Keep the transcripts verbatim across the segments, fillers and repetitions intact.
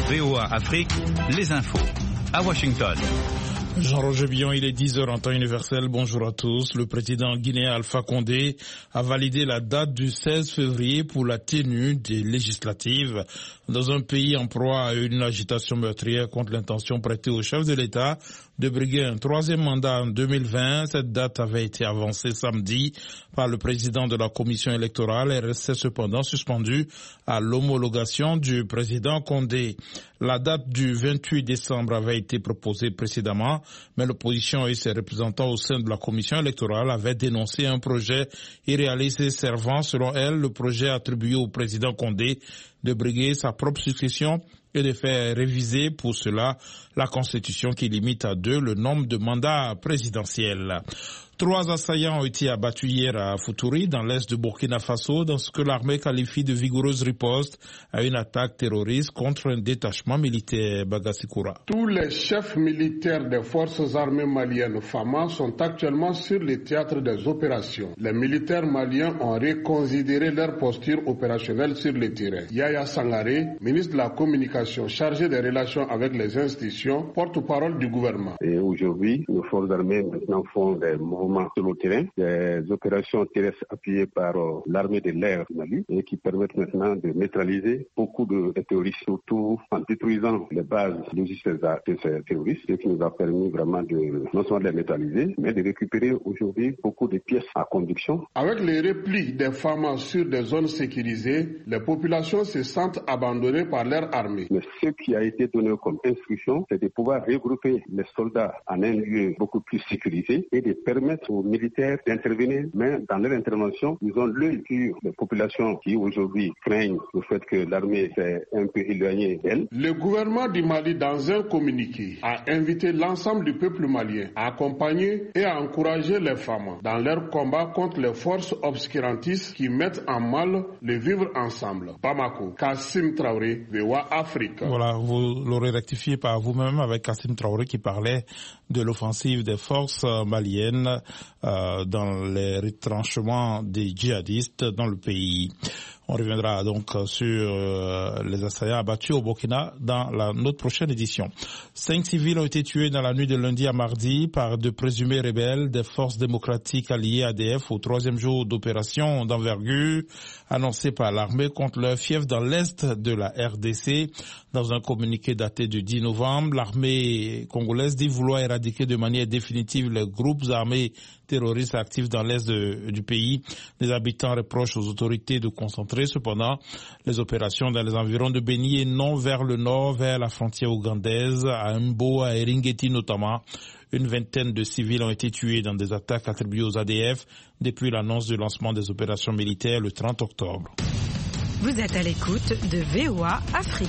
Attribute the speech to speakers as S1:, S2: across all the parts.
S1: V O A Afrique, les infos. À Washington.
S2: Jean-Roger Billon, il est dix heures en temps universel. Bonjour à tous. Le président guinéen Alpha Condé a validé la date du seize février pour la tenue des législatives. Dans un pays en proie à une agitation meurtrière contre l'intention prêtée au chef de l'État de briguer un troisième mandat en deux mille vingt, cette date avait été avancée samedi par le président de la commission électorale et restait cependant suspendue à l'homologation du président Condé. La date du vingt-huit décembre avait été proposée précédemment, mais l'opposition et ses représentants au sein de la commission électorale avaient dénoncé un projet irréaliste et servant, selon elle, le projet attribué au président Condé de briguer sa propre succession et de faire réviser pour cela la Constitution qui limite à deux le nombre de mandats présidentiels. Trois assaillants ont été abattus hier à Futuri, dans l'est de Burkina Faso, dans ce que l'armée qualifie de vigoureuse riposte à une attaque terroriste contre un détachement militaire. Bagasikoura.
S3: Tous les chefs militaires des forces armées maliennes F A M A sont actuellement sur le théâtre des opérations. Les militaires maliens ont reconsidéré leur posture opérationnelle sur le terrain. Yaya Sangaré, ministre de la Communication chargé des relations avec les institutions, porte-parole du gouvernement.
S4: Et aujourd'hui, nos forces armées maintenant font des mouvements sur le terrain, des opérations terrestres appuyées par euh, l'armée de l'air du Mali et qui permettent maintenant de neutraliser beaucoup de terroristes, surtout en détruisant les bases logistiques de ces terroristes, ce qui nous a permis vraiment de non seulement de les neutraliser, mais de récupérer aujourd'hui beaucoup de pièces à conduction.
S3: Avec les replis des F A M A sur des zones sécurisées, les populations se sentent abandonnées par leur armée.
S4: Mais ce qui a été donné comme instruction, c'est de pouvoir regrouper les soldats en un lieu beaucoup plus sécurisé et de permettre aux militaires d'intervenir, mais dans leur intervention, ils ont l'œil sur les populations qui aujourd'hui craignent le fait que l'armée s'est un peu éloignée d'elle.
S3: Le gouvernement du Mali, dans un communiqué, a invité l'ensemble du peuple malien à accompagner et à encourager les femmes dans leur combat contre les forces obscurantistes qui mettent en mal le vivre ensemble. Bamako, Kassim Traoré, V O A Afrique.
S2: Voilà, vous l'aurez rectifié par vous-même avec Kassim Traoré qui parlait de l'offensive des forces maliennes euh, dans les retranchements des djihadistes dans le pays. On reviendra donc sur euh, les assaillants abattus au Burkina dans la, notre prochaine édition. Cinq civils ont été tués dans la nuit de lundi à mardi par de présumés rebelles des forces démocratiques alliées A D F au troisième jour d'opération d'envergure annoncée par l'armée contre leur fief dans l'est de la R D C. Dans un communiqué daté du dix novembre, l'armée congolaise dit vouloir éradiquer de manière définitive les groupes armés terroristes actifs dans l'est de, du pays. Les habitants reprochent aux autorités de concentrer cependant les opérations dans les environs de Beni et non vers le nord, vers la frontière ougandaise, à Mbo, à Eringeti notamment. Une vingtaine de civils ont été tués dans des attaques attribuées aux A D F depuis l'annonce du lancement des opérations militaires le trente octobre.
S5: Vous êtes à l'écoute de V O A Afrique.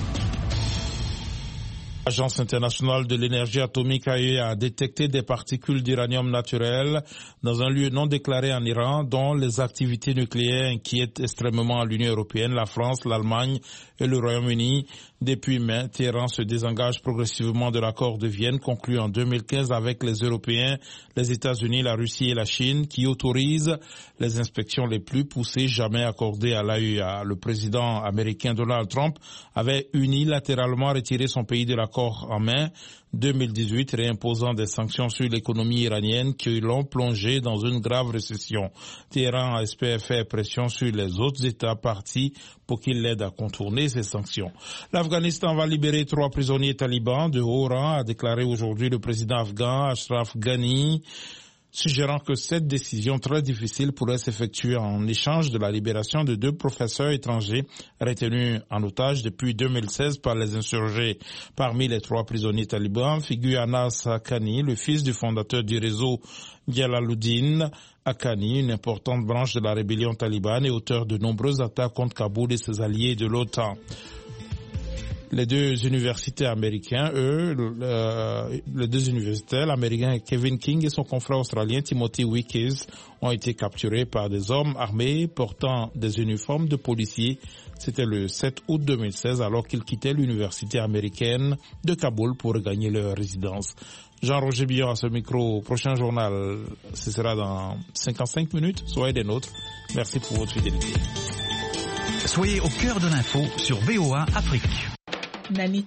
S2: L'Agence internationale de l'énergie atomique A E A a détecté des particules d'uranium naturel dans un lieu non déclaré en Iran dont les activités nucléaires inquiètent extrêmement l'Union européenne, la France, l'Allemagne et le Royaume-Uni. Depuis mai, Téhéran se désengage progressivement de l'accord de Vienne conclu en deux mille quinze avec les Européens, les États-Unis, la Russie et la Chine qui autorisent les inspections les plus poussées jamais accordées à l'A E A. Le président américain Donald Trump avait unilatéralement retiré son pays de l'accord en mai deux mille dix-huit, réimposant des sanctions sur l'économie iranienne qui l'ont plongé dans une grave récession. Téhéran espère faire pression sur les autres États partis pour qu'ils l'aident à contourner ces sanctions. L'Afghanistan va libérer trois prisonniers talibans de haut rang, a déclaré aujourd'hui le président afghan Ashraf Ghani, suggérant que cette décision très difficile pourrait s'effectuer en échange de la libération de deux professeurs étrangers retenus en otage depuis deux mille seize par les insurgés. Parmi les trois prisonniers talibans figure Anas Haqqani, le fils du fondateur du réseau Jalaluddin Haqqani, une importante branche de la rébellion talibane et auteur de nombreuses attaques contre Kaboul et ses alliés de l'OTAN. Les deux universitaires américains, eux, euh, les deux universitaires, l'américain Kevin King et son confrère australien Timothy Wickes, ont été capturés par des hommes armés portant des uniformes de policiers. C'était le sept août deux mille seize alors qu'ils quittaient l'université américaine de Kaboul pour regagner leur résidence. Jean-Roger Billon à ce micro. Prochain journal, ce sera dans cinquante-cinq minutes. Soyez des nôtres. Merci pour votre fidélité.
S1: Soyez au cœur de l'info sur V O A Afrique.
S5: Nani